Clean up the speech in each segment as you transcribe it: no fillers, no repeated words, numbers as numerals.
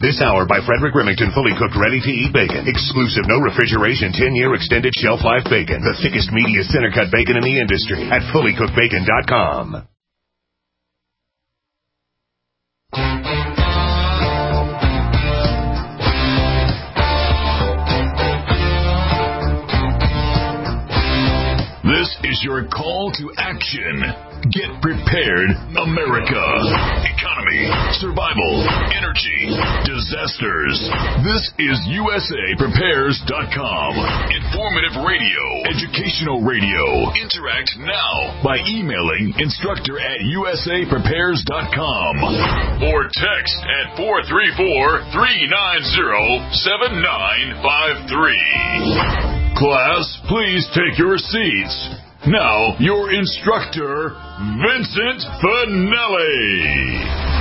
This hour by Frederick Remington, fully cooked, ready-to-eat bacon. Exclusive, no refrigeration, 10-year extended shelf life bacon. The thickest, meatiest, center-cut bacon in the industry at fullycookedbacon.com. This is your call to action. Get prepared, America. Economy, survival, energy, disasters. This is USAPrepares.com. Informative radio, educational radio. Interact now by emailing instructor@USAPrepares.com or text at 434-390-7953. Class, please take your seats. Now, your instructor, Vincent Finelli.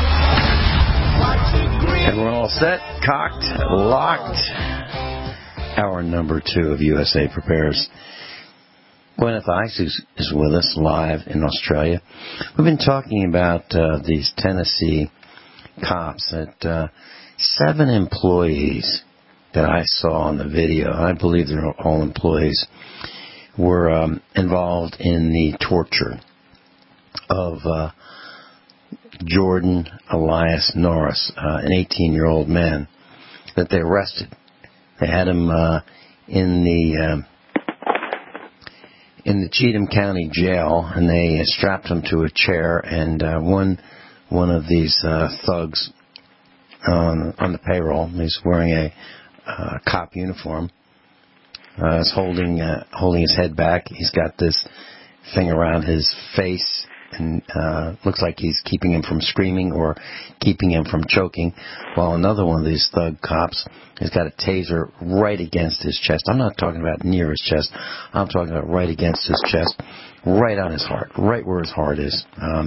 And we're all set, cocked, locked. Hour number 2 of USA Prepares. Gwyneth Ice is with us live in Australia. We've been talking about these Tennessee cops that 7 employees that I saw on the video, I believe they're all employees, were involved in the torture of Jordan Elias Norris, an 18-year-old man that they arrested. They had him in the Cheatham County Jail, and they strapped him to a chair, and one of these thugs on the payroll, he's wearing a cop uniform, is holding his head back. He's got this thing around his face, and looks like he's keeping him from screaming or keeping him from choking, while another one of these thug cops has got a taser right against his chest. I'm not talking about near his chest. I'm talking about right against his chest, right on his heart, right where his heart is.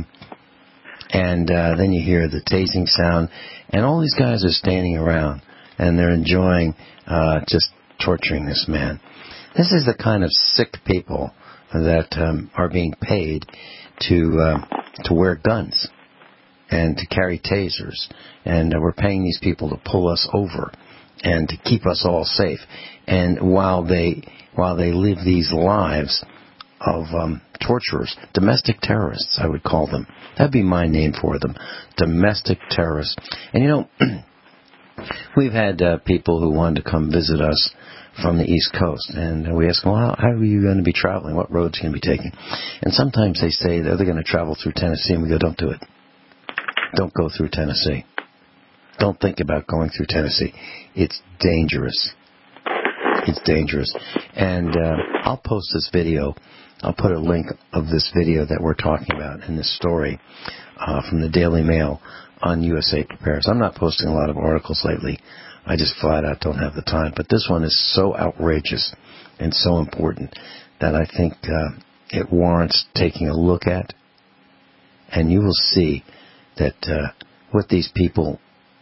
And then you hear the tasing sound, and all these guys are standing around, and they're enjoying just torturing this man. This is the kind of sick people that are being paid to wear guns and to carry tasers, and we're paying these people to pull us over and to keep us all safe. And while they live these lives of torturers, domestic terrorists, I would call them. That'd be my name for them, domestic terrorists. And you know, we've had people who wanted to come visit us from the East Coast, and we ask them, well, how are you going to be traveling? What roads are you going to be taking? And sometimes they say that they're going to travel through Tennessee, and we go, don't do it. Don't go through Tennessee. Don't think about going through Tennessee. It's dangerous. It's dangerous. And I'll post this video. I'll put a link of this video that we're talking about in this story from the Daily Mail on USA Prepares. I'm not posting a lot of articles lately. I just flat out don't have the time. But this one is so outrageous and so important that I think it warrants taking a look at. And you will see that what these people,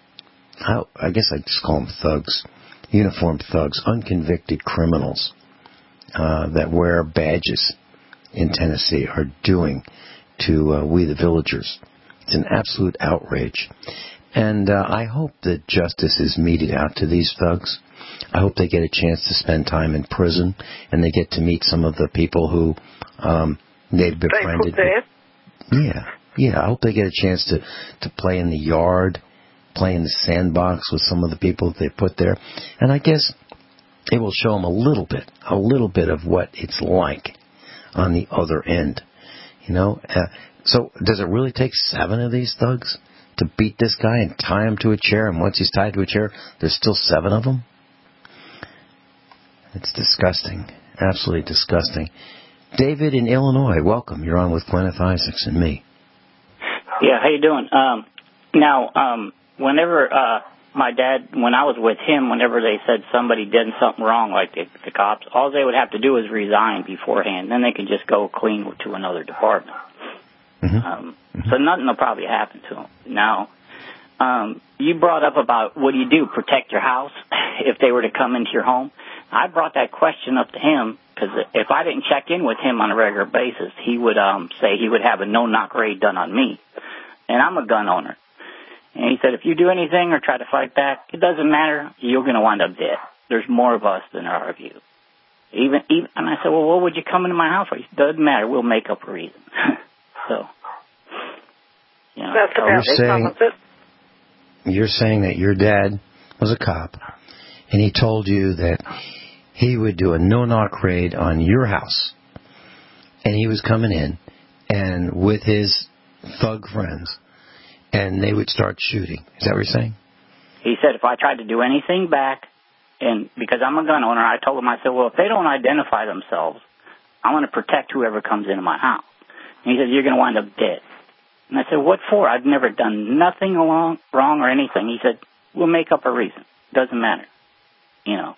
I guess I'd just call them thugs, uniformed thugs, unconvicted criminals that wear badges in Tennessee are doing to we the villagers. It's an absolute outrage. And I hope that justice is meted out to these thugs. I hope they get a chance to spend time in prison, and they get to meet some of the people who they've befriended. Yeah. I hope they get a chance to play in the yard, play in the sandbox with some of the people that they put there. And I guess it will show them a little bit of what it's like on the other end. You know? So does it really take 7 of these thugs to beat this guy and tie him to a chair, and once he's tied to a chair, there's still 7 of them? It's disgusting. Absolutely disgusting. David in Illinois, welcome. You're on with Gwyneth Isaacs and me. Yeah, how you doing? Whenever my dad, when I was with him, whenever they said somebody did something wrong, like the cops, all they would have to do is resign beforehand. Then they could just go clean to another department. So nothing will probably happen to them. Now, you brought up about what do you do, protect your house if they were to come into your home. I brought that question up to him because if I didn't check in with him on a regular basis, he would say he would have a no-knock raid done on me. And I'm a gun owner. And he said, if you do anything or try to fight back, it doesn't matter. You're going to wind up dead. There's more of us than there are of you. Even, and I said, well, what would you come into my house for? He said, doesn't matter. We'll make up a reason. So, you know. That's about You're saying that your dad was a cop, and he told you that he would do a no-knock raid on your house, and he was coming in, and with his thug friends, and they would start shooting. Is that what you're saying? He said if I tried to do anything back, and because I'm a gun owner, I told him, I said, well, if they don't identify themselves, I'm going to protect whoever comes into my house. And he said, you're going to wind up dead. And I said, what for? I've never done nothing wrong or anything. He said, we'll make up a reason. Doesn't matter. You know.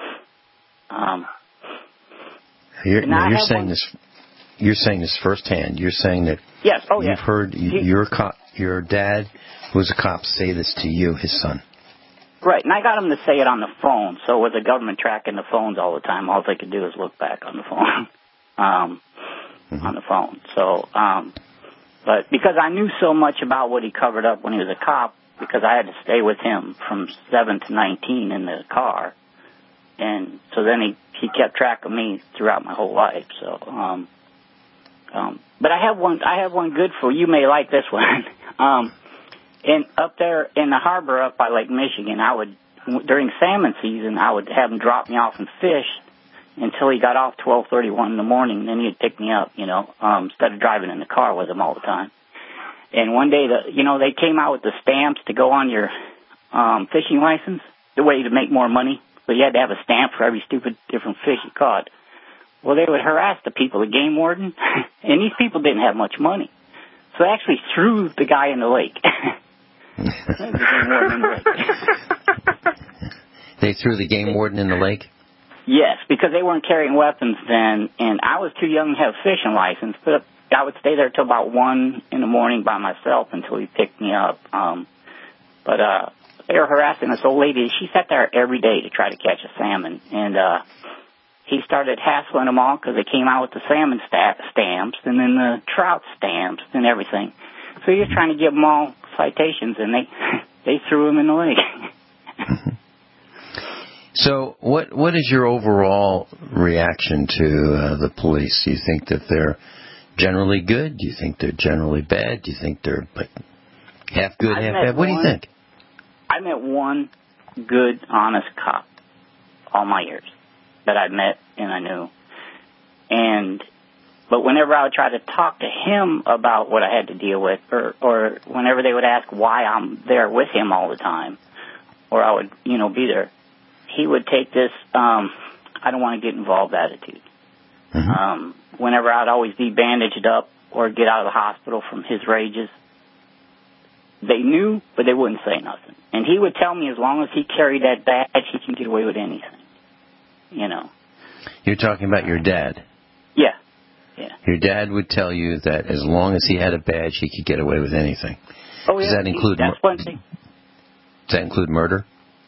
You're saying this firsthand. You're saying that yes. Oh, you've heard your dad, who's a cop, say this to you, his son. Right, and I got him to say it on the phone. So with the government tracking the phones all the time, all they could do is look back on the phone. On the phone. So, but because I knew so much about what he covered up when he was a cop, because I had to stay with him from 7 to 19 in the car, and so then he kept track of me throughout my whole life. So, but I have one good for you. You may like this one. Up there in the harbor up by Lake Michigan, during salmon season, I would have him drop me off and fish until he got off 12:31 in the morning. Then he'd pick me up, instead of driving in the car with him all the time. And one day, they came out with the stamps to go on your fishing license, the way to make more money. So you had to have a stamp for every stupid different fish you caught. Well, they would harass the people, the game warden, and these people didn't have much money. So they actually threw the guy in the lake. They threw the game warden in the lake? Yes, because they weren't carrying weapons then, and I was too young to have a fishing license, but I would stay there till about 1 in the morning by myself until he picked me up. But they were harassing this old lady. She sat there every day to try to catch a salmon, and he started hassling them all because they came out with the salmon stamps and then the trout stamps and everything. So he was trying to give them all citations, and they threw him in the lake. So what is your overall reaction to the police? Do you think that they're generally good? Do you think they're generally bad? Do you think they're half good, half bad? What do you think? I met one good, honest cop all my years that I met and I knew. But whenever I would try to talk to him about what I had to deal with, or whenever they would ask why I'm there with him all the time, or I would, be there, he would take this, I don't want to get involved attitude. Mm-hmm. Whenever I'd always be bandaged up or get out of the hospital from his rages, they knew, but they wouldn't say nothing. And he would tell me as long as he carried that badge, he can get away with anything. You're talking about your dad? Yeah. Your dad would tell you that as long as he had a badge, he could get away with anything. Oh, yeah. Does that include Does that include murder?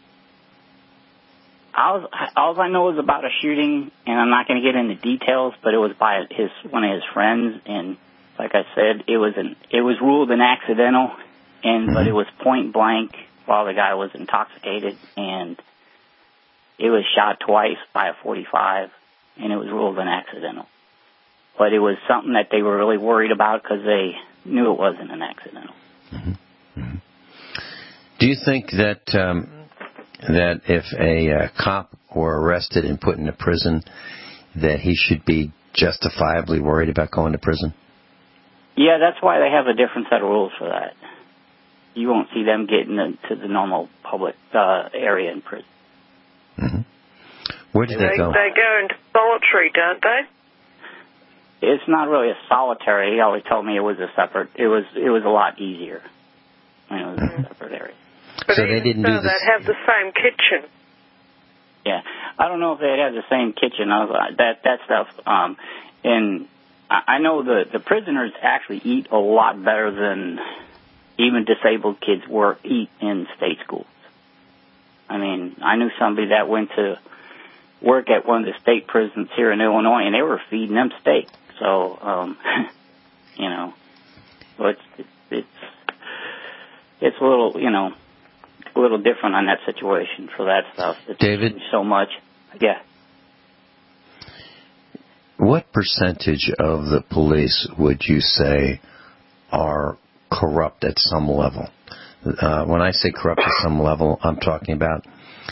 All I know is about a shooting, and I'm not going to get into details, but it was by one of his friends, and like I said, it was ruled an accidental, but it was point blank while the guy was intoxicated, and it was shot twice by a .45, and it was ruled an accidental. But it was something that they were really worried about because they knew it wasn't an accidental. Mm-hmm. Mm-hmm. Do you think that that if a cop were arrested and put into prison, that he should be justifiably worried about going to prison? Yeah, that's why they have a different set of rules for that. You won't see them getting into the normal public area in prison. Mm-hmm. Where did they go? They go into solitary, don't they? It's not really a solitary. He always told me it was a separate. It was a lot easier when it was a separate area. But so they didn't do this. They'd have the same kitchen. Yeah, I don't know if they'd have the same kitchen. That stuff. And I know the prisoners actually eat a lot better than even disabled kids eat in state schools. I mean, I knew somebody that went to work at one of the state prisons here in Illinois, and they were feeding them steak. So, it's a little, a little different on that situation for that stuff. It's David? changed so much. Yeah. What percentage of the police would you say are corrupt at some level? When I say corrupt at some level, I'm talking about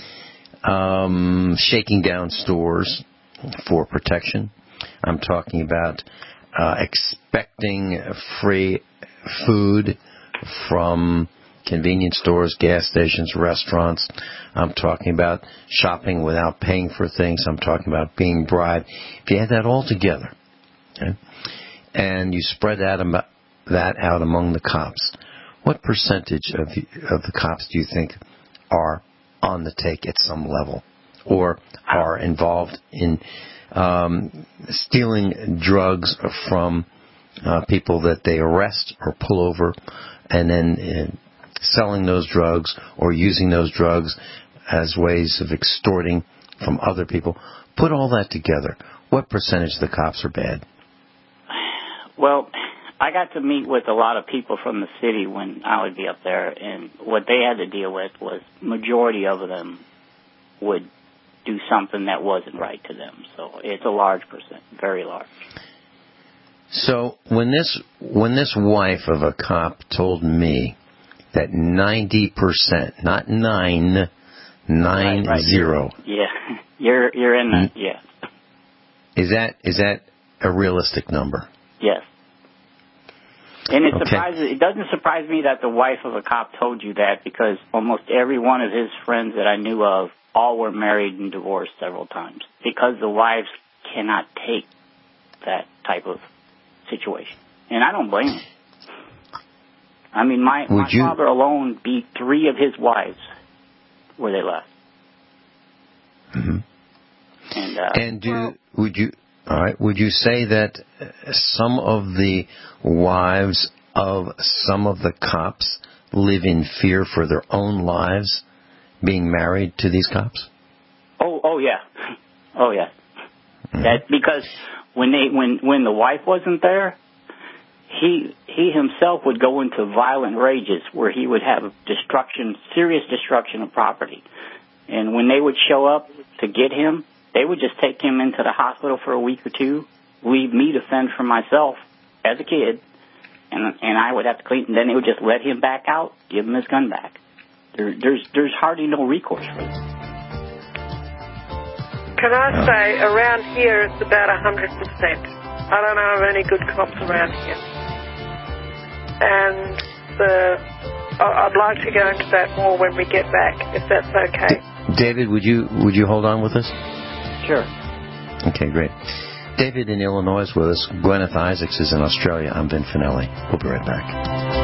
shaking down stores for protection. I'm talking about expecting free food from convenience stores, gas stations, restaurants. I'm talking about shopping without paying for things. I'm talking about being bribed. If you add that all together, okay, and you spread that out among the cops, what percentage of the cops do you think are on the take at some level, or are involved in stealing drugs from people that they arrest or pull over, and then selling those drugs or using those drugs as ways of extorting from other people? Put all that together. What percentage of the cops are bad? Well, I got to meet with a lot of people from the city when I would be up there, and what they had to deal with was majority of them would do something that wasn't right to them. So it's a large percent, very large. So when this wife of a cop told me that 90%, not 90, yeah, you're in that, yeah. Is that a realistic number? Yes. And it doesn't surprise me that the wife of a cop told you that, because almost every one of his friends that I knew of all were married and divorced several times, because the wives cannot take that type of situation. And I don't blame them. I mean, my father alone beat 3 of his wives where they left. Mm-hmm. Would you say that some of the wives of some of the cops live in fear for their own lives being married to these cops? Oh yeah. Oh yeah. Mm-hmm. That because when the wife wasn't there, he himself would go into violent rages where he would have serious destruction of property. And when they would show up to get him, they would just take him into the hospital for a week or two, leave me to fend for myself as a kid, and I would have to clean, and then they would just let him back out, give him his gun back. There's hardly no recourse for this. Can I say, around here it's about 100%. I don't know of any good cops around here. And I'd like to go into that more when we get back, if that's okay. David, would you hold on with us? Sure. Okay, great. David in Illinois is with us. Gwyneth Isaacs is in Australia. I'm Vin Finelli. We'll be right back.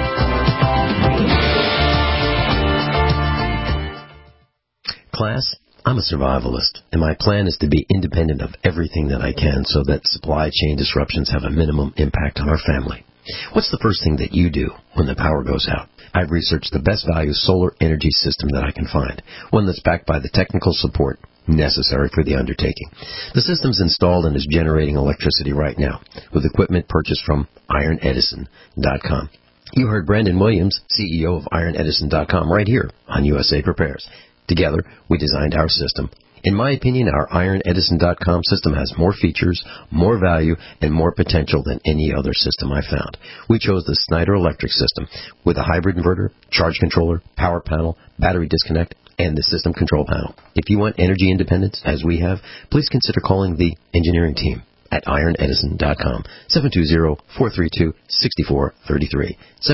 Class, I'm a survivalist, and my plan is to be independent of everything that I can so that supply chain disruptions have a minimum impact on our family. What's the first thing that you do when the power goes out? I've researched the best value solar energy system that I can find, one that's backed by the technical support necessary for the undertaking. The system's installed and is generating electricity right now with equipment purchased from IronEdison.com. You heard Brandon Williams, CEO of IronEdison.com, right here on USA Prepares. Together, we designed our system. In my opinion, our IronEdison.com system has more features, more value, and more potential than any other system I found. We chose the Snyder Electric system with a hybrid inverter, charge controller, power panel, battery disconnect, and the system control panel. If you want energy independence, as we have, please consider calling the engineering team at IronEdison.com, 720-432-6433,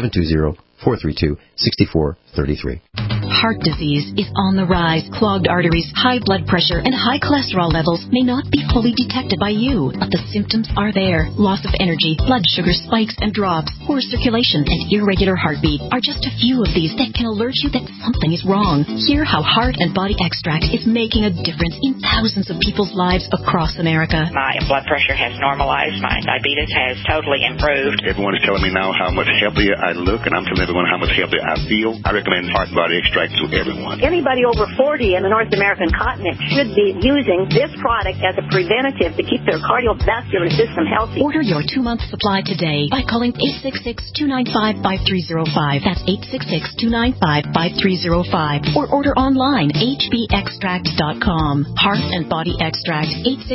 720-432-6433. Heart disease is on the rise. Clogged arteries, high blood pressure, and high cholesterol levels may not be fully detected by you, but the symptoms are there. Loss of energy, blood sugar spikes and drops, poor circulation, and irregular heartbeat are just a few of these that can alert you that something is wrong. Hear how Heart and Body Extract is making a difference in thousands of people's lives across America. My blood pressure has normalized. My diabetes has totally improved. Everyone is telling me now how much healthier I look, and I'm telling everyone how much healthier I feel. I recommend Heart and Body Extract to everyone. Anybody over 40 in the North American continent should be using this product as a preventative to keep their cardiovascular system healthy. Order your 2-month supply today by calling 866-295-5305. That's 866-295-5305. Or order online, hbextract.com. Heart and Body Extract,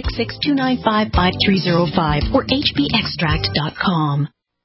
866-295-5305 or hbextract.com.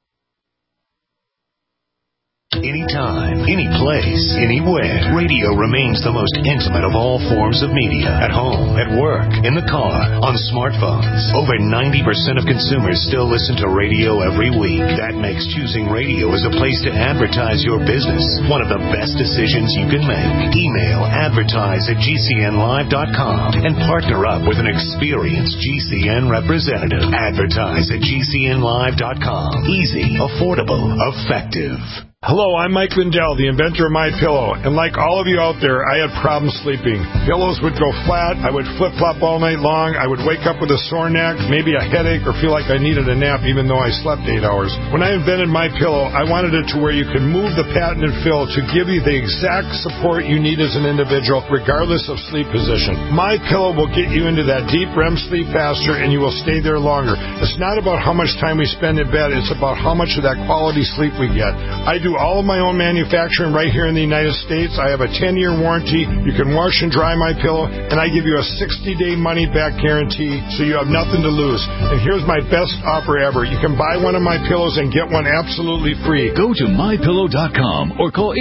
Anytime, any place, anywhere. Radio remains the most intimate of all forms of media. At home, at work, in the car, on smartphones. Over 90% of consumers still listen to radio every week. That makes choosing radio as a place to advertise your business one of the best decisions you can make. Email advertise@gcnlive.com and partner up with an experienced GCN representative. Advertise@gcnlive.com. Easy, affordable, effective. Hello, I'm Mike Lindell, the inventor of MyPillow, and like all of you out there, I had problems sleeping. Pillows would go flat, I would flip-flop all night long, I would wake up with a sore neck, maybe a headache, or feel like I needed a nap even though I slept 8 hours. When I invented MyPillow, I wanted it to where you could move the patented fill to give you the exact support you need as an individual, regardless of sleep position. MyPillow will get you into that deep REM sleep faster, and you will stay there longer. It's not about how much time we spend in bed, it's about how much of that quality sleep we get. I do all of my own manufacturing right here in the United States. I have a 10-year warranty. You can wash and dry MyPillow, and I give you a 60-day money-back guarantee, so you have nothing to lose. And here's my best offer ever. You can buy one of my pillows and get one absolutely free. Go to MyPillow.com or call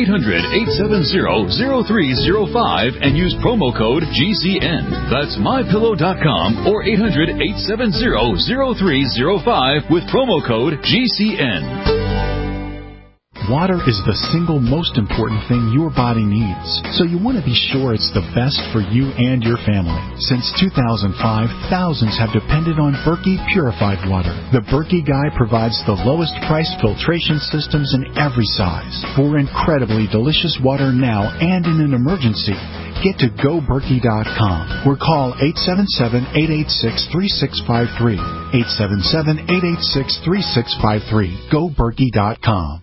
800-870-0305 and use promo code GCN. That's MyPillow.com or 800-870-0305 with promo code GCN. Water is the single most important thing your body needs, so you want to be sure it's the best for you and your family. Since 2005, thousands have depended on Berkey purified water. The Berkey Guy provides the lowest price filtration systems in every size for incredibly delicious water now and in an emergency. Get to GoBerkey.com or call 877-886-3653. 877-886-3653. GoBerkey.com.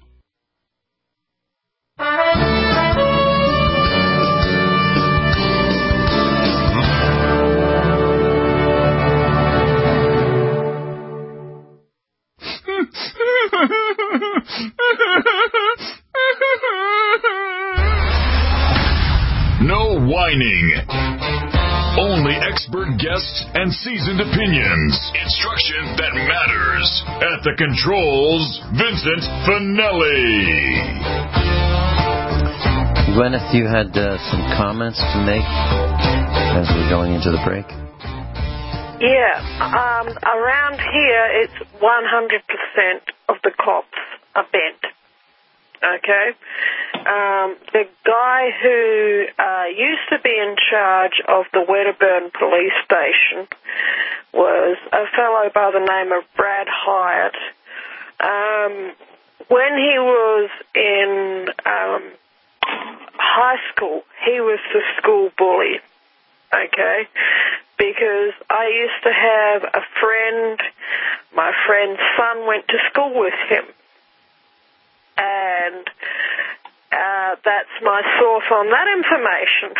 No whining. Only expert guests and seasoned opinions. Instruction that matters. At the controls, Vincent Finelli. Gwyneth, you had some comments to make as we're going into the break? Yeah, around here it's 100% of the cops are bent. Okay? The guy who used to be in charge of the Wedderburn police station was a fellow by the name of Brad Hyatt. When he was in high school, he was the school bully. Okay? Because I used to have a friend, my friend's son went to school with him. And that's my source on that information.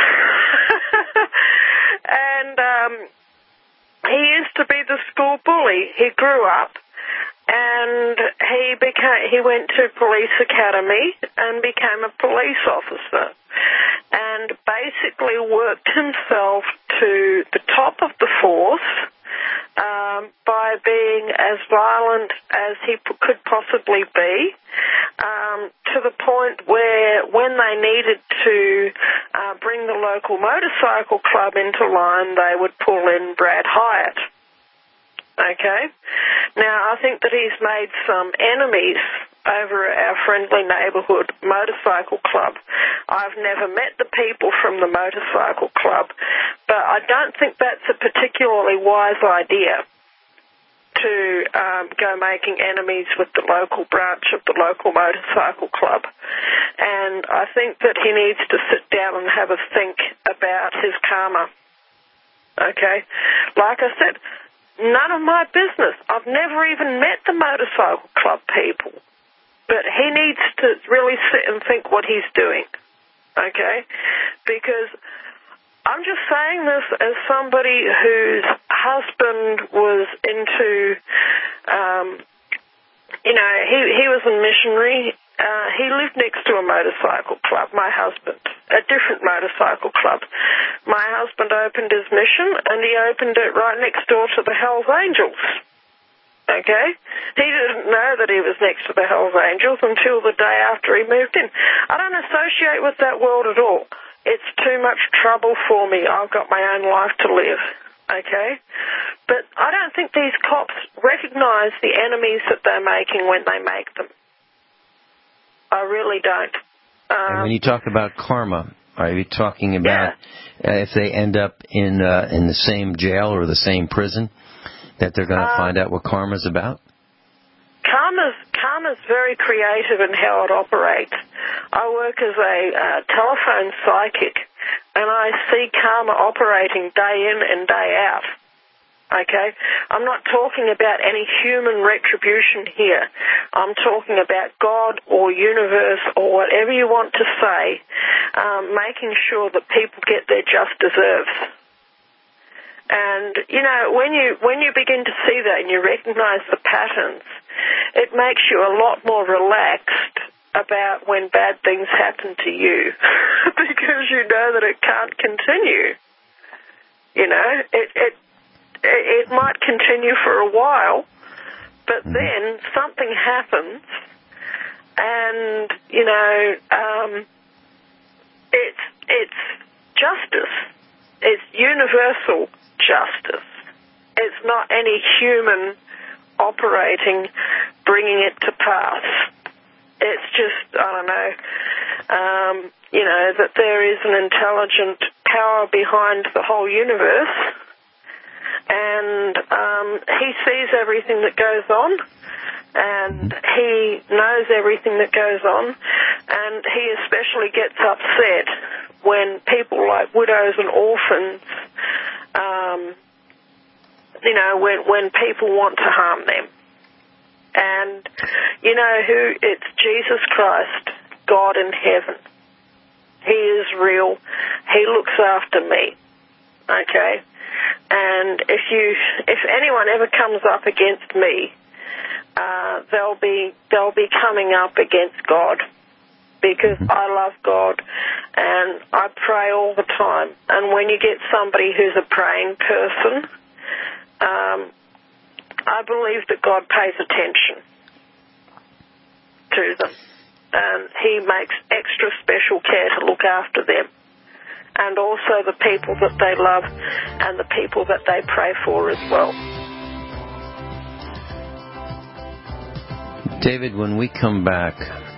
And he used to be the school bully. He grew up and he went to police academy and became a police officer. And basically worked himself to the top of the force by being as violent as he could possibly be, to the point where when they needed to bring the local motorcycle club into line, they would pull in Brad Hyatt. Okay? Now, I think that he's made some enemies over our friendly neighbourhood motorcycle club. I've never met the people from the motorcycle club, but I don't think that's a particularly wise idea to go making enemies with the local branch of the local motorcycle club. And I think that he needs to sit down and have a think about his karma. Okay? Like I said, none of my business. I've never even met the motorcycle club people. But he needs to really sit and think what he's doing. okay? Because I'm just saying this as somebody whose husband was into, he was a missionary. He lived next to a motorcycle club, my husband, a different motorcycle club. My husband opened his mission, and he opened it right next door to the Hells Angels. Okay? He didn't know that he was next to the Hells Angels until the day after he moved in. I don't associate with that world at all. It's too much trouble for me. I've got my own life to live. Okay? But I don't think these cops recognize the enemies that they're making when they make them. I really don't. And when you talk about karma, are you talking about if they end up in the same jail or the same prison, that they're going to find out what karma's about? Karma's very creative in how it operates. I work as a telephone psychic, and I see karma operating day in and day out. Okay? I'm not talking about any human retribution here. I'm talking about God or universe or whatever you want to say, making sure that people get their just deserves. And, when you begin to see that and you recognize the patterns, it makes you a lot more relaxed about when bad things happen to you because you know that it can't continue. It might continue for a while, but then something happens, and it's justice. It's universal justice. It's not any human operating, bringing it to pass. It's just, that there is an intelligent power behind the whole universe, and he sees everything that goes on, and he knows everything that goes on, and he especially gets upset when people like widows and orphans, when people want to harm them. And you know who? It's Jesus Christ, God in heaven. He is real. He looks after me. Okay? And if anyone ever comes up against me, they'll be coming up against God, because I love God and I pray all the time. And when you get somebody who's a praying person, I believe that God pays attention to them, and He makes extra special care to look after them, and also the people that they love and the people that they pray for as well. David, when we come back,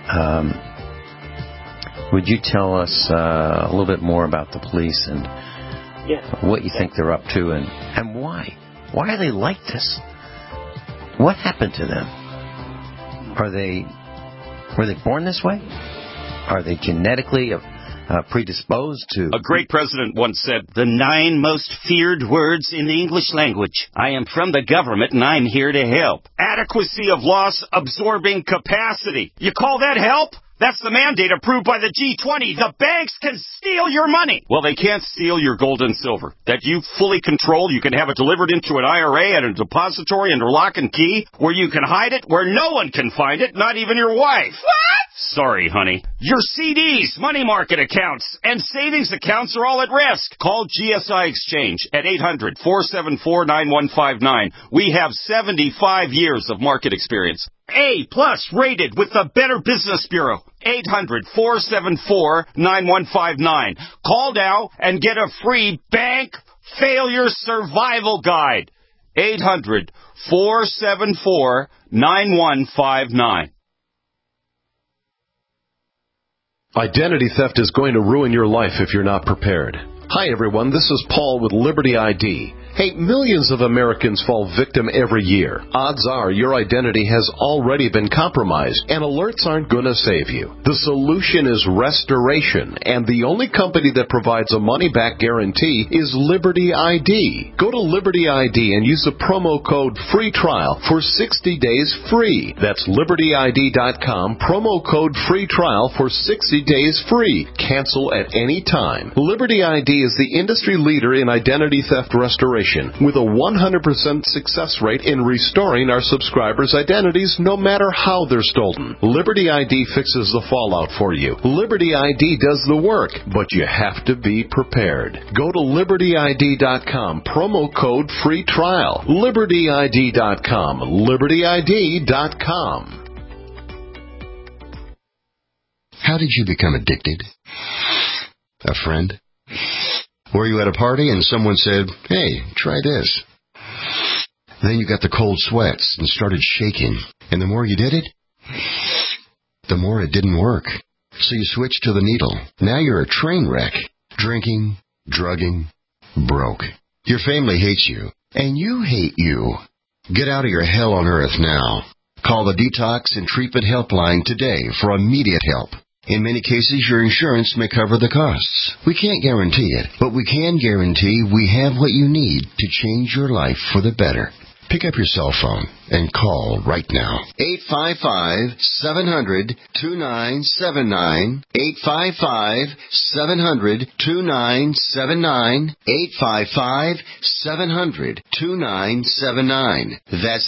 would you tell us a little bit more about the police and what you think they're up to, and why? Why are they like this? What happened to them? Were they born this way? Are they genetically predisposed to... A great president once said, the 9 most feared words in the English language. I am from the government and I'm here to help. Adequacy of loss absorbing capacity. You call that help? That's the mandate approved by the G20. The banks can steal your money. Well, they can't steal your gold and silver. That you fully control. You can have it delivered into an IRA at a depository under lock and key, where you can hide it, where no one can find it, not even your wife. What? Sorry, honey. Your CDs, money market accounts, and savings accounts are all at risk. Call GSI Exchange at 800-474-9159. We have 75 years of market experience. A+ rated with the Better Business Bureau. 800-474-9159. Call now and get a free bank failure survival guide. 800-474-9159. Identity theft is going to ruin your life if you're not prepared. Hi, everyone. This is Paul with Liberty ID. Hey, millions of Americans fall victim every year. Odds are your identity has already been compromised, and alerts aren't going to save you. The solution is restoration, and the only company that provides a money-back guarantee is Liberty ID. Go to Liberty ID and use the promo code FREE TRIAL for 60 days free. That's LibertyID.com, promo code FREE TRIAL for 60 days free. Cancel at any time. Liberty ID is the industry leader in identity theft restoration, with a 100% success rate in restoring our subscribers' identities no matter how they're stolen. Liberty ID fixes the fallout for you. Liberty ID does the work, but you have to be prepared. Go to LibertyID.com, promo code FREE TRIAL. LibertyID.com, LibertyID.com. How did you become addicted? A friend? Were you at a party and someone said, "Hey, try this"? Then you got the cold sweats and started shaking. And the more you did it, the more it didn't work. So you switched to the needle. Now you're a train wreck. Drinking, drugging, broke. Your family hates you, and you hate you. Get out of your hell on earth now. Call the Detox and Treatment Helpline today for immediate help. In many cases, your insurance may cover the costs. We can't guarantee it, but we can guarantee we have what you need to change your life for the better. Pick up your cell phone and call right now. 855-700-2979. 855-700-2979. 855-700-2979. That's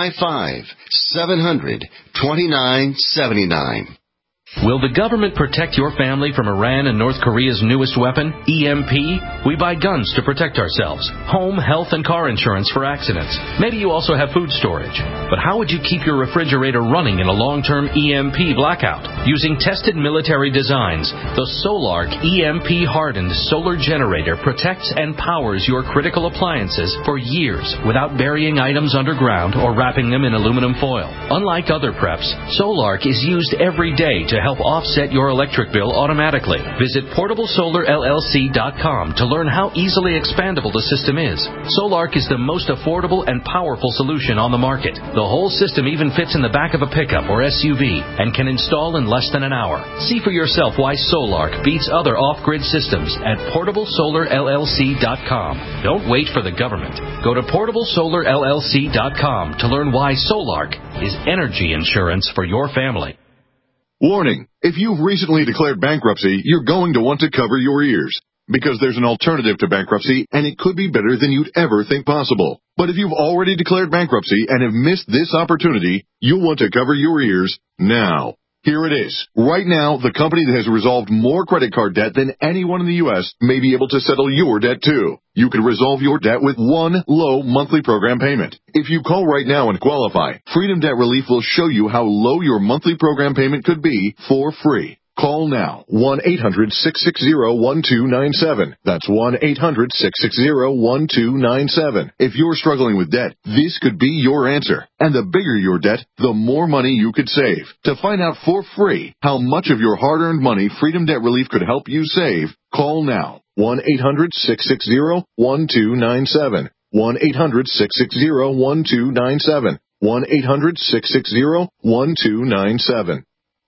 855-700-2979. Will the government protect your family from Iran and North Korea's newest weapon, EMP? We buy guns to protect ourselves, home, health, and car insurance for accidents. Maybe you also have food storage. But how would you keep your refrigerator running in a long-term EMP blackout? Using tested military designs, the Solark EMP-hardened solar generator protects and powers your critical appliances for years without burying items underground or wrapping them in aluminum foil. Unlike other preps, Solark is used every day to help offset your electric bill automatically. Visit PortableSolarLLC.com to learn how easily expandable the system is. Solark is the most affordable and powerful solution on the market. The whole system even fits in the back of a pickup or SUV and can install in less than an hour. See for yourself why Solark beats other off-grid systems at PortableSolarLLC.com. Don't wait for the government. Go to PortableSolarLLC.com to learn why Solark is energy insurance for your family. Warning, if you've recently declared bankruptcy, you're going to want to cover your ears. Because there's an alternative to bankruptcy, and it could be better than you'd ever think possible. But if you've already declared bankruptcy and have missed this opportunity, you'll want to cover your ears now. Here it is. Right now, the company that has resolved more credit card debt than anyone in the U.S. may be able to settle your debt too. You can resolve your debt with one low monthly program payment. If you call right now and qualify, Freedom Debt Relief will show you how low your monthly program payment could be for free. Call now, 1-800-660-1297. That's 1-800-660-1297. If you're struggling with debt, this could be your answer. And the bigger your debt, the more money you could save. To find out for free how much of your hard-earned money Freedom Debt Relief could help you save, call now, 1-800-660-1297. 1-800-660-1297. 1-800-660-1297.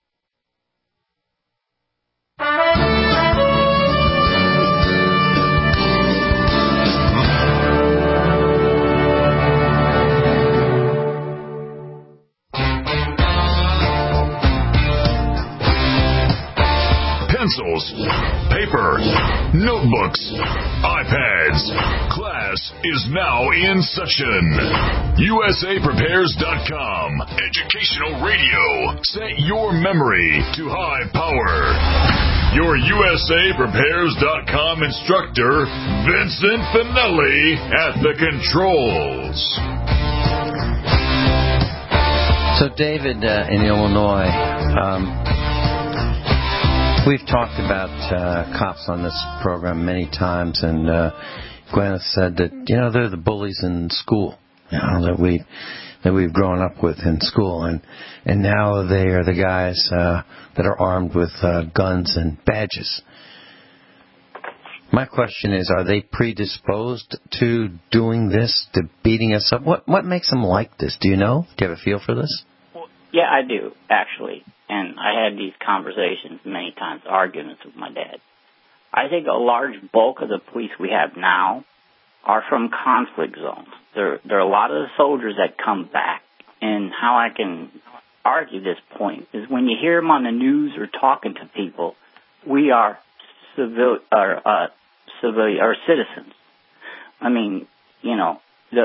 Pencils, paper, notebooks, iPads. Class is now in session. USAPrepares.com. Educational radio. Set your memory to high power. Your USAPrepares.com instructor, Vincent Finelli, at the controls. So, David, in Illinois, we've talked about cops on this program many times, and Gwyneth said that, they're the bullies in school, that we've grown up with in school, and now they are the guys that are armed with guns and badges. My question is, are they predisposed to doing this, to beating us up? What makes them like this? Do you know? Do you have a feel for this? Well, yeah, I do, actually. And I had these conversations many times, arguments with my dad. I think a large bulk of the police we have now are from conflict zones. There are a lot of the soldiers that come back. And how I can argue this point is when you hear them on the news or talking to people, we are civilian or citizens. I mean, you know,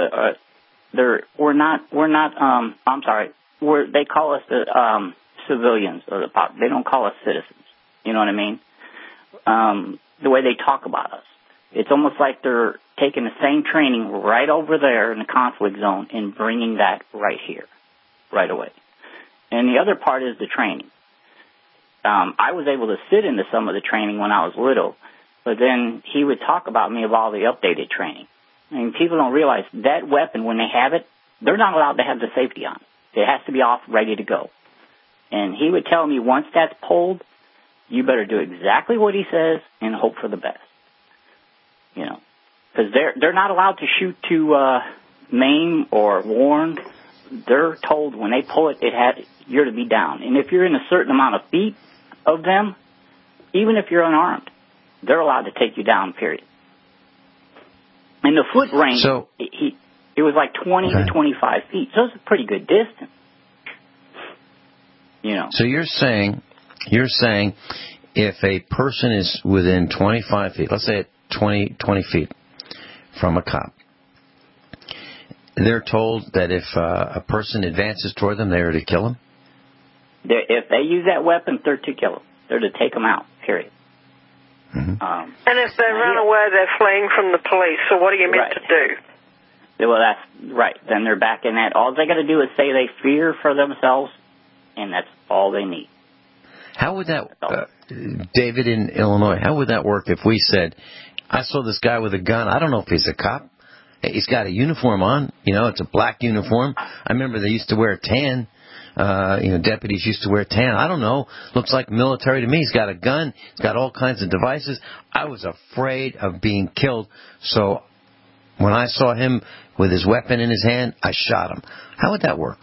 they call us the civilians or the pop. They don't call us citizens. You know what I mean? The way they talk about us. It's almost like they're taking the same training right over there in the conflict zone and bringing that right here, right away. And the other part is the training. I was able to sit into some of the training when I was little, but then he would talk about me of all the updated training. I mean, people don't realize that weapon, when they have it, they're not allowed to have the safety on. It has to be off, ready to go. And he would tell me once that's pulled, you better do exactly what he says and hope for the best. You know, because they're not allowed to shoot to maim or warn. They're told when they pull it, you're to be down. And if you're in a certain amount of feet of them, even if you're unarmed, they're allowed to take you down, period. And the foot range, it was like 20 to 25 feet. So it's a pretty good distance. You know. So you're saying if a person is within 25 feet, let's say at 20 feet from a cop, they're told that if a person advances toward them, they are to kill him? If they use that weapon, they're to kill them. They're to take them out, period. Mm-hmm. And if they run away, they're fleeing from the police, so what are you meant to do? Well, that's right. Then they're back in that. All they got to do is say they fear for themselves, and that's all they need. How would that, David in Illinois, how would that work if we said, I saw this guy with a gun, I don't know if he's a cop, he's got a uniform on, you know, it's a black uniform. I remember they used to wear a tan, deputies used to wear tan. I don't know, looks like military to me. He's got a gun, he's got all kinds of devices. I was afraid of being killed, so when I saw him with his weapon in his hand, I shot him. How would that work?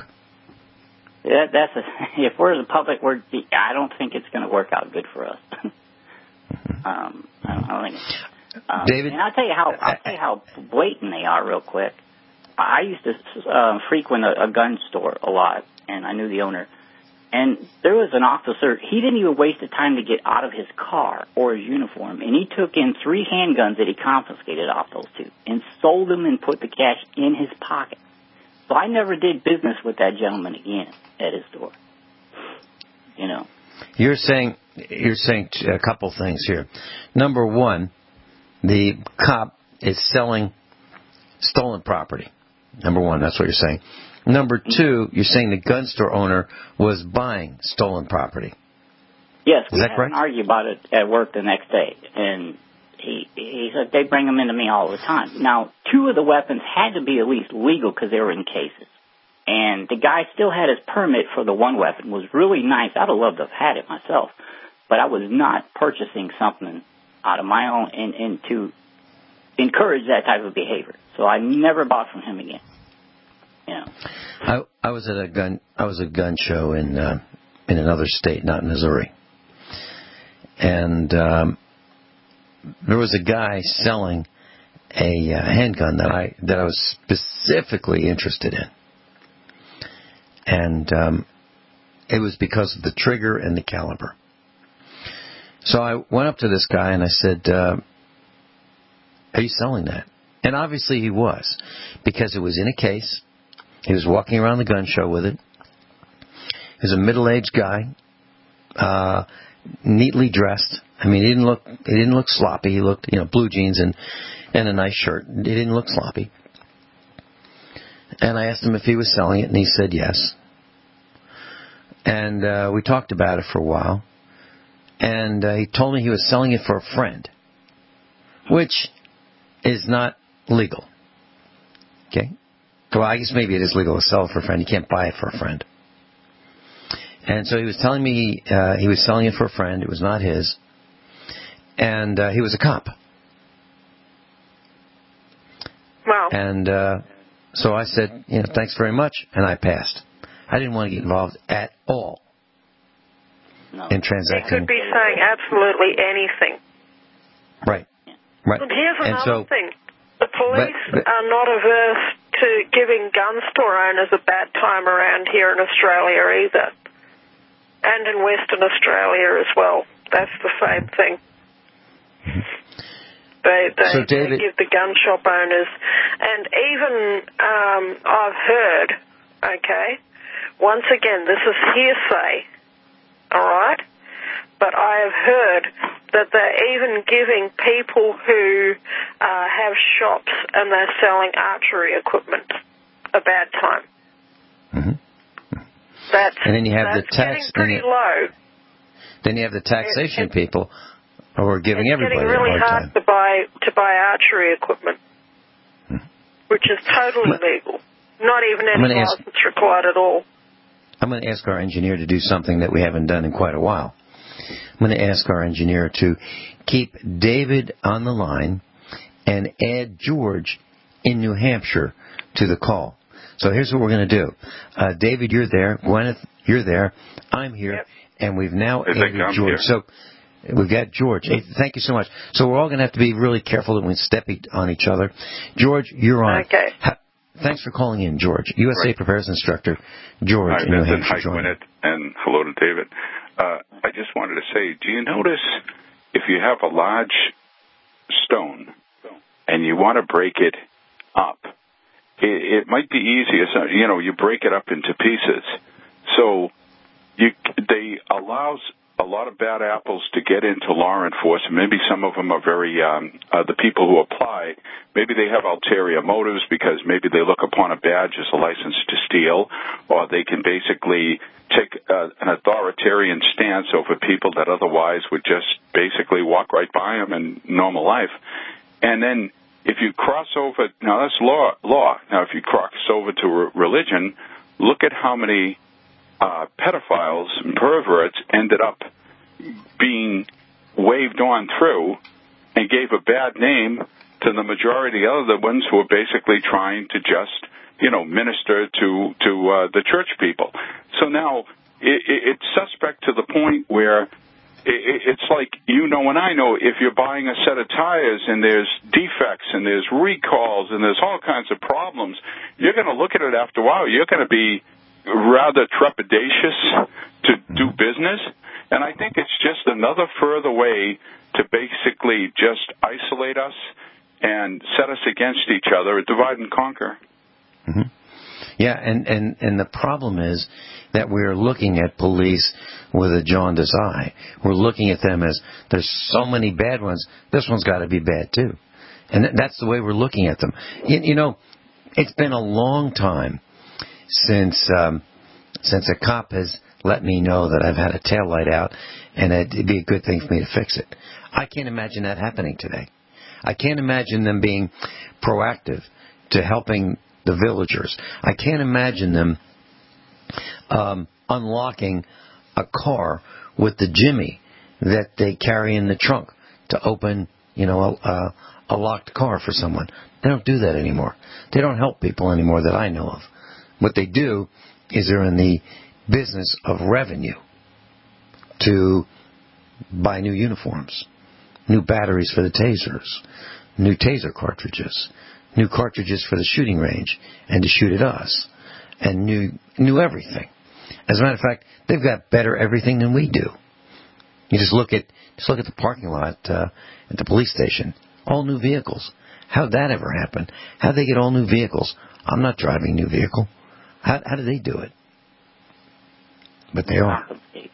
If we're the public, I don't think it's going to work out good for us. I don't think. David, and I'll tell you how blatant they are, real quick. I used to frequent a gun store a lot, and I knew the owner. And there was an officer. He didn't even waste the time to get out of his car or his uniform, and he took in 3 handguns that he confiscated off those 2 and sold them and put the cash in his pocket. So I never did business with that gentleman again at his store. You know. You're saying a couple things here. Number one, the cop is selling stolen property. Number one, that's what you're saying. Number two, you're saying the gun store owner was buying stolen property. Yes, we had an argue about it at work the next day, and he said they bring them into me all the time. Now, 2 of the weapons had to be at least legal because they were in cases. And the guy still had his permit for the one weapon. It was really nice. I'd have loved to have had it myself. But I was not purchasing something out of my own and to encourage that type of behavior. So I never bought from him again. You know. I was at a gun show in another state, not in Missouri. And there was a guy selling a handgun that I was specifically interested in. And it was because of the trigger and the caliber. So I went up to this guy and I said, are you selling that? And obviously he was, because it was in a case. He was walking around the gun show with it. He was a middle-aged guy, neatly dressed. I mean, he didn't look sloppy. He looked, blue jeans and a nice shirt. He didn't look sloppy. And I asked him if he was selling it, and he said yes. And we talked about it for a while. And he told me he was selling it for a friend, which is not legal. Okay? Well, I guess maybe it is legal to sell it for a friend. You can't buy it for a friend. And so he was telling me he was selling it for a friend. It was not his. And he was a cop. Wow. And so I said, thanks very much, and I passed. I didn't want to get involved at all in transacting. He could be saying absolutely anything. Right. And here's another thing. The police are not averse to giving gun store owners a bad time around here in Australia either. And in Western Australia as well. That's the same thing. They give the gun shop owners, and even I've heard, once again, this is hearsay, all right, but I have heard that they're even giving people who have shops and they're selling archery equipment a bad time. And then you have the tax. Pretty low. Then you have the taxation people who are giving everybody a really a hard time. to buy archery equipment, which is totally legal. Not even any license required at all. I'm going to ask our engineer to do something that we haven't done in quite a while. I'm going to ask our engineer to keep David on the line and add George in New Hampshire to the call. So here's what we're going to do. David, you're there. Gwyneth, you're there. I'm here. Yep. And we've now added George. Here. So we've got George. Hey, thank you so much. So we're all going to have to be really careful that we step on each other. George, you're on. Okay. Thanks for calling in, George. USA Prepares Instructor, George in New Hampshire. Hi, Gwyneth, and hello to David. I just wanted to say, do you notice if you have a large stone and you want to break it up, it might be easier. So, you break it up into pieces. So they allows a lot of bad apples to get into law enforcement. Maybe some of them are very, the people who apply, maybe they have ulterior motives because maybe they look upon a badge as a license to steal, or they can basically take an authoritarian stance over people that otherwise would just basically walk right by them in normal life. And then if you cross over, now that's law. Now if you cross over to religion, look at how many pedophiles and perverts ended up being waved on through and gave a bad name to the majority of the ones who were basically trying to just, minister to the church people. So now it's suspect to the point where it's like, and I know if you're buying a set of tires and there's defects and there's recalls and there's all kinds of problems, you're going to look at it after a while. You're going to be rather trepidatious to do business. And I think it's just another further way to basically just isolate us and set us against each other, divide and conquer. Mm-hmm. Yeah, and the problem is that we're looking at police with a jaundiced eye. We're looking at them as there's so many bad ones. This one's got to be bad too, and that's the way we're looking at them. It's been a long time since a cop has let me know that I've had a taillight out, and it'd be a good thing for me to fix it. I can't imagine that happening today. I can't imagine them being proactive to helping the villagers. I can't imagine them unlocking a car with the jimmy that they carry in the trunk to open, a locked car for someone. They don't do that anymore. They don't help people anymore that I know of. What they do is they're in the business of revenue to buy new uniforms, new batteries for the tasers, new taser cartridges, new cartridges for the shooting range and to shoot at us, and new everything. As a matter of fact, they've got better everything than we do. You just look at the parking lot at the police station. All new vehicles. How'd that ever happen? How'd they get all new vehicles? I'm not driving a new vehicle. How do they do it? But they are.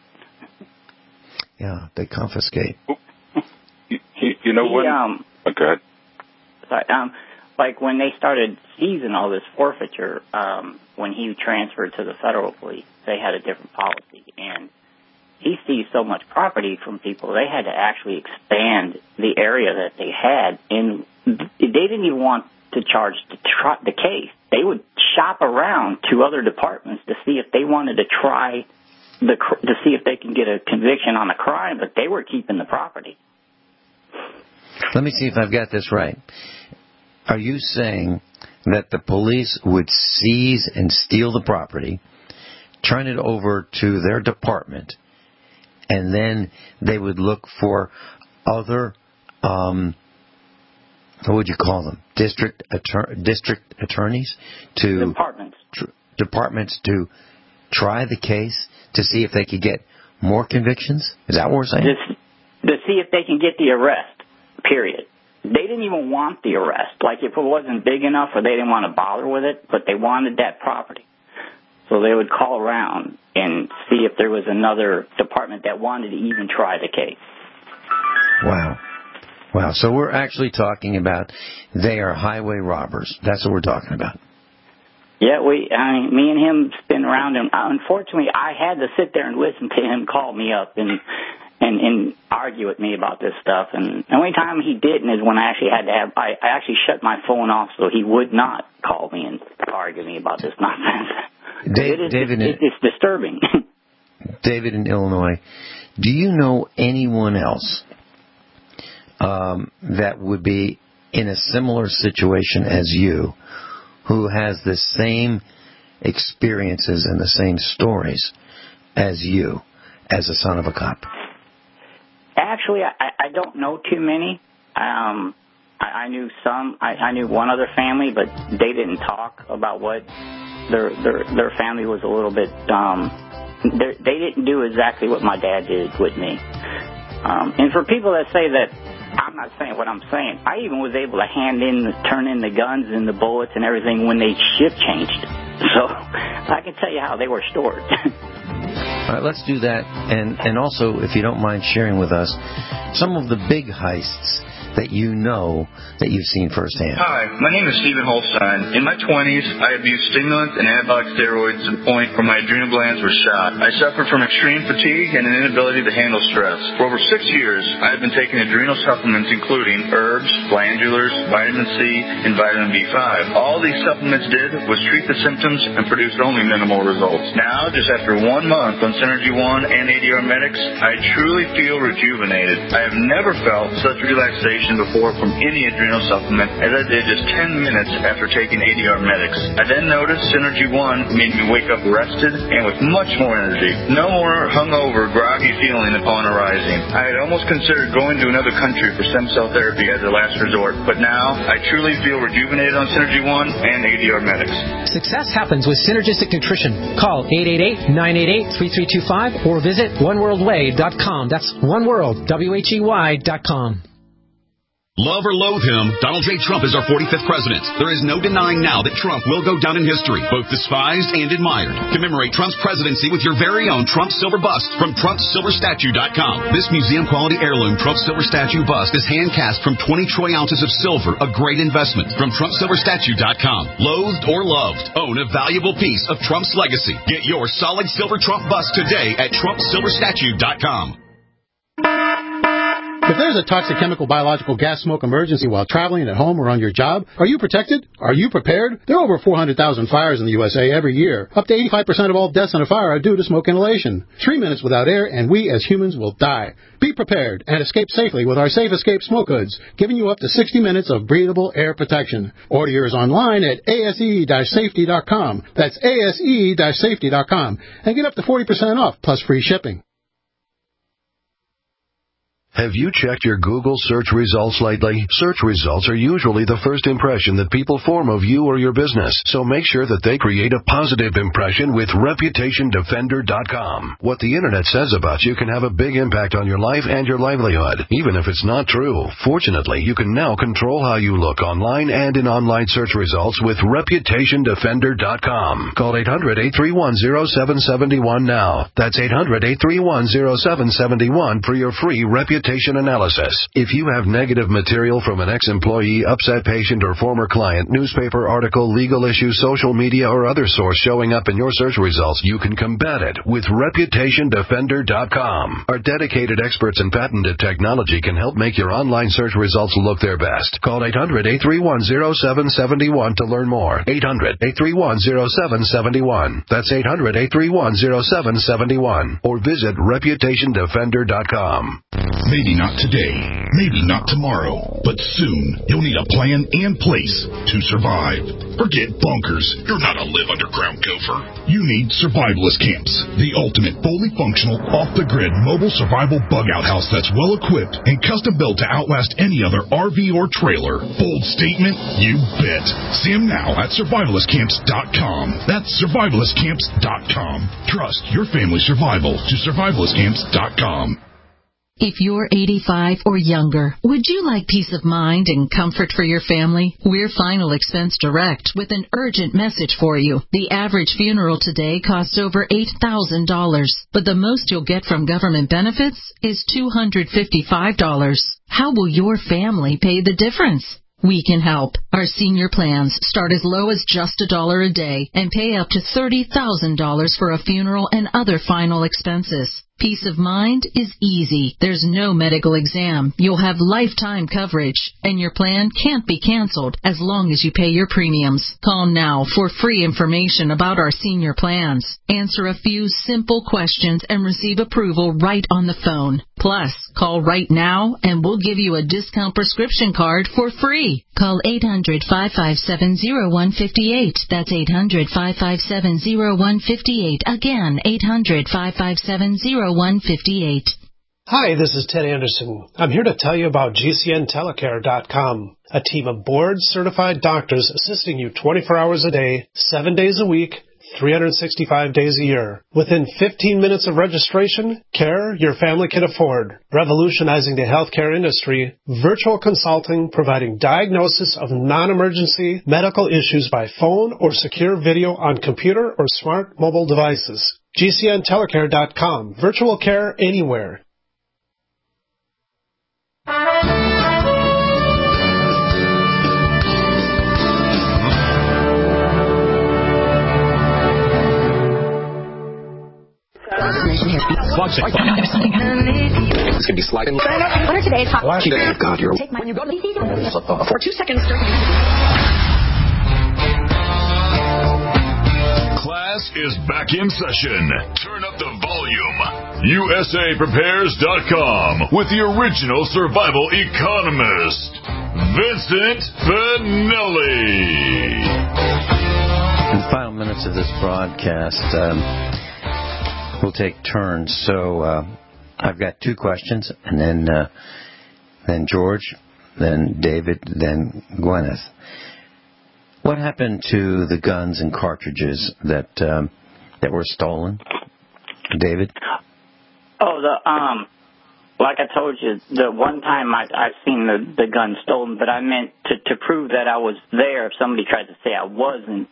Yeah, they confiscate. You know what? Go ahead. Sorry. Like when they started seizing all this forfeiture, when he transferred to the federal police, they had a different policy. And he seized so much property from people, they had to actually expand the area that they had. And they didn't even want to charge the case. They would shop around to other departments to see if they wanted to try to see if they can get a conviction on a crime, but they were keeping the property. Let me see if I've got this right. Are you saying that the police would seize and steal the property, turn it over to their department, and then they would look for other, what would you call them? District attorneys to departments to try the case to see if they could get more convictions? Is that what we're saying? To see if they can get the arrest, period. They didn't even want the arrest. Like if it wasn't big enough or they didn't want to bother with it, but they wanted that property. So they would call around and see if there was another department that wanted to even try the case. Wow. So we're actually talking about they are highway robbers. That's what we're talking about. Yeah, me and him spin around, and unfortunately, I had to sit there and listen to him call me up and argue with me about this stuff. And the only time he didn't is when I actually shut my phone off so he would not call me and argue me about this nonsense. It's disturbing. David in Illinois, do you know anyone else that would be in a similar situation as you, who has the same experiences and the same stories as you, as a son of a cop? Actually, I don't know too many. I knew some. I knew one other family, but they didn't talk about what their family was a little bit. They didn't do exactly what my dad did with me. And for people that say that I'm not saying what I'm saying, I even was able to turn in the guns and the bullets and everything when they shift changed. So I can tell you how they were stored. All right, let's do that. And also, if you don't mind sharing with us some of the big heists that you know that you've seen firsthand. Hi, my name is Stephen Holstein. In my 20s, I abused stimulants and anabolic steroids to the point where my adrenal glands were shot. I suffered from extreme fatigue and an inability to handle stress. For over 6 years, I have been taking adrenal supplements including herbs, glandulars, vitamin C, and vitamin B5. All these supplements did was treat the symptoms and produced only minimal results. Now, just after 1 month on Synergy One and ADR Medics, I truly feel rejuvenated. I have never felt such relaxation before from any adrenal supplement as I did just 10 minutes after taking ADR Medics. I then noticed Synergy One made me wake up rested and with much more energy. No more hungover, groggy feeling upon arising. I had almost considered going to another country for stem cell therapy as a last resort, but now I truly feel rejuvenated on Synergy One and ADR Medics. Success happens with Synergistic Nutrition. Call 888-988-3325 or visit oneworldway.com. That's oneworld.com. Love or loathe him, Donald J. Trump is our 45th president. There is no denying now that Trump will go down in history, both despised and admired. Commemorate Trump's presidency with your very own Trump Silver Bust from TrumpSilverStatue.com. This museum-quality heirloom Trump Silver Statue bust is hand-cast from 20 troy ounces of silver, a great investment from TrumpSilverStatue.com. Loathed or loved, own a valuable piece of Trump's legacy. Get your solid silver Trump bust today at TrumpSilverStatue.com. If there's a toxic chemical, biological, gas, smoke emergency while traveling at home or on your job, are you protected? Are you prepared? There are over 400,000 fires in the USA every year. Up to 85% of all deaths in a fire are due to smoke inhalation. 3 minutes without air and we as humans will die. Be prepared and escape safely with our Safe Escape smoke hoods, giving you up to 60 minutes of breathable air protection. Order yours online at ase-safety.com. That's ase-safety.com. And get up to 40% off plus free shipping. Have you checked your Google search results lately? Search results are usually the first impression that people form of you or your business, so make sure that they create a positive impression with ReputationDefender.com. What the Internet says about you can have a big impact on your life and your livelihood, even if it's not true. Fortunately, you can now control how you look online and in online search results with ReputationDefender.com. Call 800-831-0771 now. That's 800-831-0771 for your free reputation analysis. If you have negative material from an ex-employee, upset patient, or former client, newspaper article, legal issue, social media, or other source showing up in your search results, you can combat it with ReputationDefender.com. Our dedicated experts in patented technology can help make your online search results look their best. Call 800-831-0771 to learn more. 800-831-0771. That's 800-831-0771. Or visit ReputationDefender.com. Maybe not today, maybe not tomorrow, but soon you'll need a plan and place to survive. Forget bunkers. You're not a live underground gopher. You need survivalist camps, the ultimate fully functional, off-the-grid mobile survival bug-out house that's well-equipped and custom-built to outlast any other RV or trailer. Bold statement? You bet. See them now at survivalistcamps.com. That's survivalistcamps.com. Trust your family's survival to survivalistcamps.com. If you're 85 or younger, would you like peace of mind and comfort for your family? We're Final Expense Direct with an urgent message for you. The average funeral today costs over $8,000, but the most you'll get from government benefits is $255. How will your family pay the difference? We can help. Our senior plans start as low as just $1 a day and pay up to $30,000 for a funeral and other final expenses. Peace of mind is easy. There's no medical exam. You'll have lifetime coverage, and your plan can't be canceled as long as you pay your premiums. Call now for free information about our senior plans. Answer a few simple questions and receive approval right on the phone. Plus, call right now and we'll give you a discount prescription card for free. Call 800-557-0158. That's 800-557-0158. Again, 800-557-0158. Hi, this is Ted Anderson. I'm here to tell you about GCNtelecare.com, a team of board-certified doctors assisting you 24 hours a day, 7 days a week, 365 days a year. Within 15 minutes of registration, care your family can afford. Revolutionizing the healthcare industry, virtual consulting providing diagnosis of non-emergency medical issues by phone or secure video on computer or smart mobile devices. GCNtelecare.com. Virtual care anywhere. It's going to be sliding. What are today's hot? God, you're... Take my... When you go to the... For 2 seconds... Class is back in session. Turn up the volume. USAPrepares.com with the original survival economist, Vincent Finelli. In the final minutes of this broadcast, we'll take turns. So I've got 2 questions, and then George, then David, then Gwyneth. What happened to the guns and cartridges that were stolen, David? Oh, like I told you, the one time I've seen the gun stolen, but I meant to prove that I was there. If somebody tried to say I wasn't,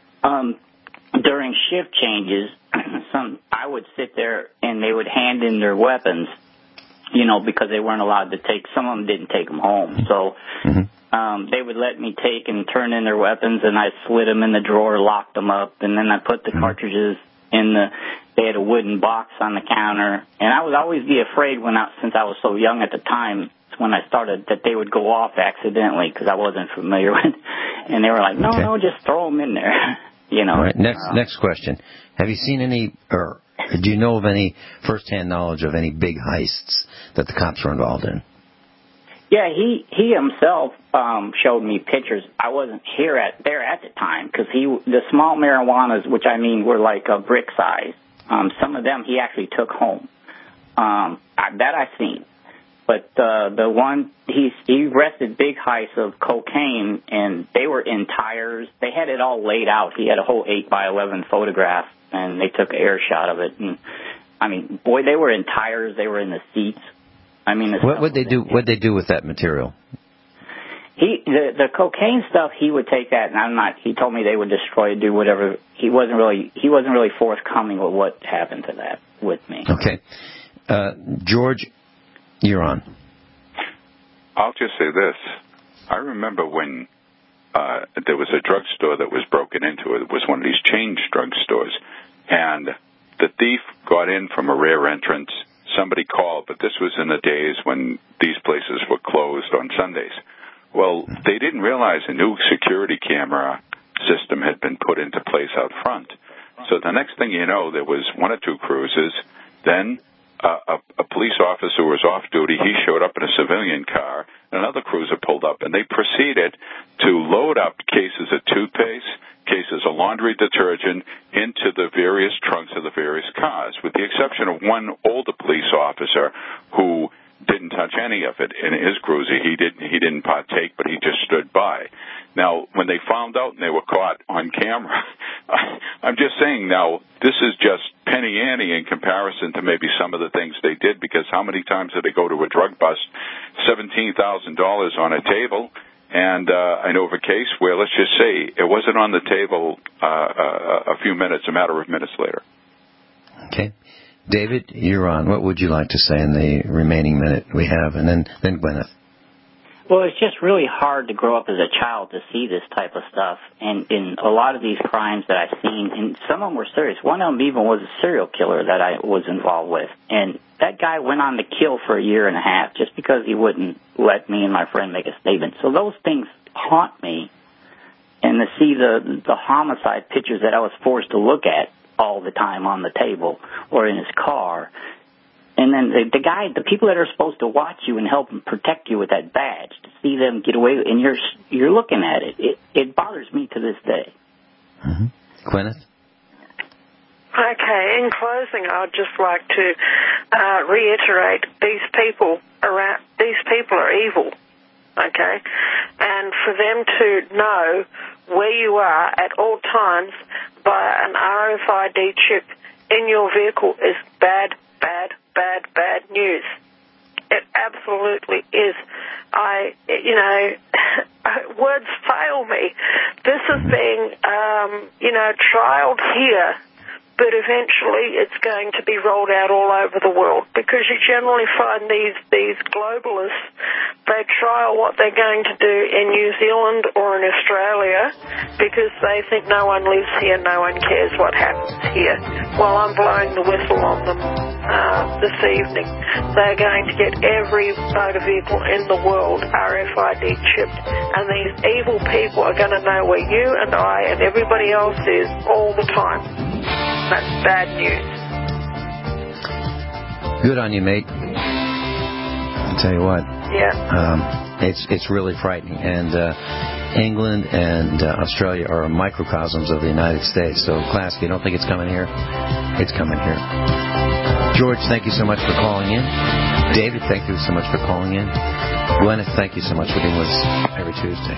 during shift changes, I would sit there and they would hand in their weapons, because they weren't allowed to take. Some of them didn't take them home, so. Mm-hmm. They would let me take and turn in their weapons, and I slid them in the drawer, locked them up, and then I put the cartridges in they had a wooden box on the counter, and I would always be afraid since I was so young at the time, when I started, that they would go off accidentally because I wasn't familiar with, and they were like, no, just throw them in there, All right, next question. Have you seen any, or do you know of any firsthand knowledge of any big heists that the cops were involved in? Yeah, he himself showed me pictures. I wasn't there at the time because the small marijuanas, which were like a brick size. Some of them he actually took home. That I've seen. But the one he arrested big heists of cocaine, and they were in tires. They had it all laid out. He had a whole 8x11 photograph, and they took an air shot of it. And they were in tires. They were in the seats. What would they do? What'd they do with that material? The cocaine stuff, he would take that, and he told me they would destroy it, do whatever. He wasn't really forthcoming with what happened to that with me. Okay, George, you're on. I'll just say this: I remember when there was a drugstore that was broken into. It was one of these chain drugstores, and the thief got in from a rear entrance. Somebody called, but this was in the days when these places were closed on Sundays. Well, they didn't realize a new security camera system had been put into place out front. So the next thing you know, there was 1 or 2 cruises, then a police officer was off duty. He showed up in a civilian car. Another cruiser pulled up, and they proceeded to load up cases of toothpaste, cases of laundry detergent into the various trunks of the various cars, with the exception of one older police officer who didn't touch any of it in his cruiser. He didn't partake, but he just stood by. Now, when they found out and they were caught on camera, I'm just saying now, this is just penny ante in comparison to maybe some of the things they did, because how many times did they go to a drug bust? $17,000 on a table. And I know of a case where, let's just say, it wasn't on the table a few minutes, a matter of minutes later. Okay. David, you're on. What would you like to say in the remaining minute we have? And then Gwyneth. Well, it's just really hard to grow up as a child to see this type of stuff. And in a lot of these crimes that I've seen, and some of them were serious. One of them even was a serial killer that I was involved with. And that guy went on to kill for a year and a half just because he wouldn't let me and my friend make a statement. So those things haunt me. And to see the homicide pictures that I was forced to look at all the time on the table or in his car. And then the people that are supposed to watch you and help and protect you with that badge, to see them get away, and you're looking at it. It bothers me to this day. Mm-hmm. Gwyneth? Okay, in closing, I'd just like to reiterate these people are evil, okay? And for them to know where you are at all times by an RFID chip in your vehicle is bad news. It absolutely is. Words fail me. This is being, trialed here, but eventually it's going to be rolled out all over the world, because you generally find these globalists, they trial what they're going to do in New Zealand or in Australia because they think no one lives here, no one cares what happens here. While I'm blowing the whistle on them this evening, they're going to get every motor vehicle in the world RFID chipped, and these evil people are going to know where you and I and everybody else is all the time. That's bad news. Good on you, mate. I'll tell you what. Yeah. It's really frightening. And England and Australia are microcosms of the United States. So, class, if you don't think it's coming here, it's coming here. George, thank you so much for calling in. David, thank you so much for calling in. Gwyneth, thank you so much for being with us every Tuesday.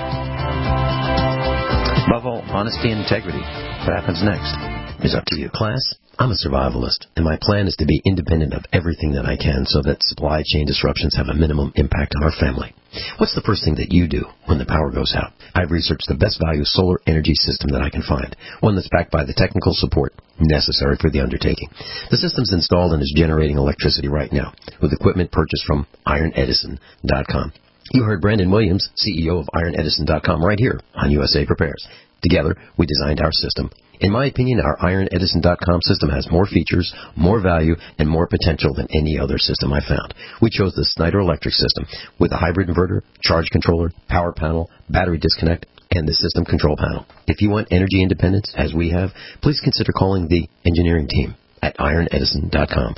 Above all, honesty and integrity. What happens next is up to you. Class, I'm a survivalist, and my plan is to be independent of everything that I can so that supply chain disruptions have a minimum impact on our family. What's the first thing that you do when the power goes out? I've researched the best value solar energy system that I can find, one that's backed by the technical support necessary for the undertaking. The system's installed and is generating electricity right now with equipment purchased from IronEdison.com. You heard Brandon Williams, CEO of IronEdison.com, right here on USA Prepares. Together, we designed our system. In my opinion, our IronEdison.com system has more features, more value, and more potential than any other system I found. We chose the Snyder Electric system with a hybrid inverter, charge controller, power panel, battery disconnect, and the system control panel. If you want energy independence, as we have, please consider calling the engineering team at IronEdison.com,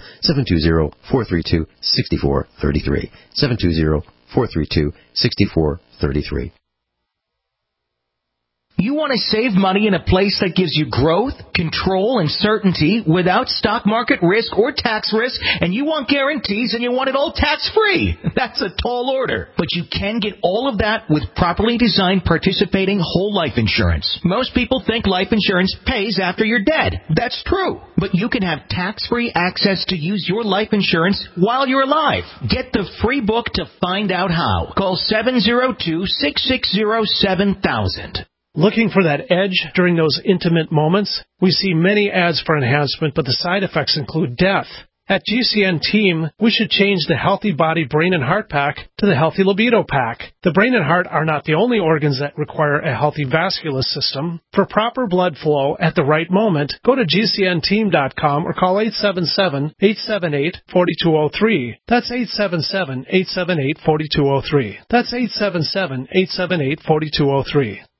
720-432-6433, 720-432-6433. You want to save money in a place that gives you growth, control, and certainty without stock market risk or tax risk, and you want guarantees and you want it all tax-free. That's a tall order. But you can get all of that with properly designed participating whole life insurance. Most people think life insurance pays after you're dead. That's true. But you can have tax-free access to use your life insurance while you're alive. Get the free book to find out how. Call 702-660-7000. Looking for that edge during those intimate moments? We see many ads for enhancement, but the side effects include death. At GCN Team, we should change the Healthy Body, Brain, and Heart Pack to the Healthy Libido Pack. The brain and heart are not the only organs that require a healthy vascular system. For proper blood flow at the right moment, go to GCNteam.com or call 877-878-4203. That's 877-878-4203. That's 877-878-4203.